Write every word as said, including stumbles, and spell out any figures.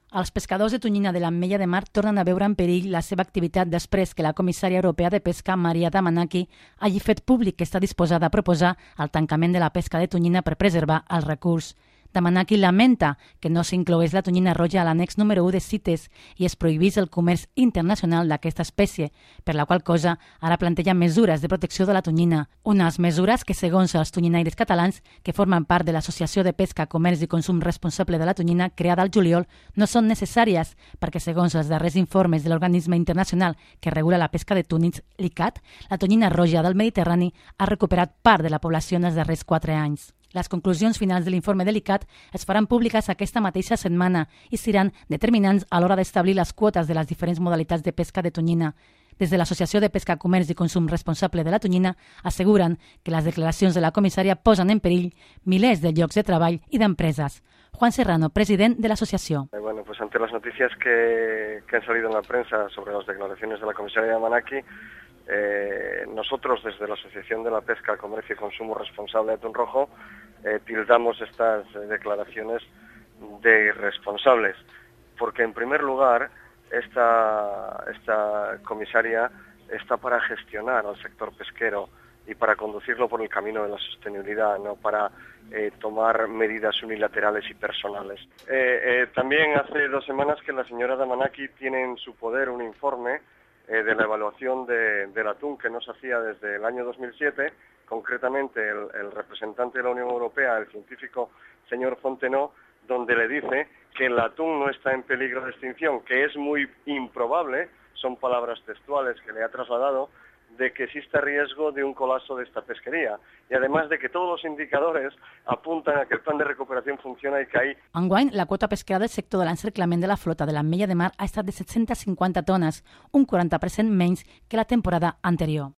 Els pescadors de tonyina de l'Ametlla de Mar tornen a veure en perill la seva activitat després que la comissària europea de pesca, Maria Damanaki, hagi fet públic que està disposada a proposar el tancament de la pesca de tonyina per preservar el recurs. Damanaki lamenta que no s'inclogués la tonyina roja a l'annex número u de CITES i es prohibís el comerç internacional d'aquesta espècie, per la qual cosa ara planteja mesures de protecció de la tonyina. Unes mesures que, segons els tonyinaires catalans, que formen part de l'Associació de Pesca, Comerç i Consum Responsable de la Tonyina, creada al juliol, no són necessàries perquè, segons els darrers informes de l'organisme internacional que regula la pesca de túnids, l'ICCAT, la tonyina roja del Mediterrani ha recuperat part de la població en els darrers quatre anys. Les conclusions finals de l'informe de l'ICCAT es faran públiques aquesta mateixa setmana i seran determinants a l'hora d'establir les quotes de les diferents modalitats de pesca de tonyina. Des de l'Associació de Pesca, Comerç i Consum Responsable de la Tonyina asseguren que les declaracions de la comissària posen en perill milers de llocs de treball i d'empreses. Juan Serrano, president de la asociación. Eh, bueno, pues ante las noticias que, que han salido en la prensa sobre las declaraciones de la comisaria Damanaki, eh, nosotros desde la Asociación de la Pesca, Comercio y Consumo Responsable de Atún Rojo eh, tildamos estas eh, declaraciones de irresponsables, porque en primer lugar esta, esta comisaria está para gestionar al sector pesquero y para conducirlo por el camino de la sostenibilidad, no para eh, tomar medidas unilaterales y personales. Eh, eh, también hace dos semanas que la señora Damanaki tiene en su poder un informe eh, de la evaluación de, del atún que no se hacía desde el año dos mil siete, concretamente el, el representante de la Unión Europea, el científico señor Fontenot, donde le dice que el atún no está en peligro de extinción, que es muy improbable, son palabras textuales que le ha trasladado, de que existe riesgo de un colapso de esta pesquería y además de que todos los indicadores apuntan a que el plan de recuperación funciona y que hay... Enguany, la quota pesquera del sector de l'encerclament de la flota de l'Ametlla de Mar ha estat de set-cents cinquanta tones, un quaranta per cent menys que la temporada anterior.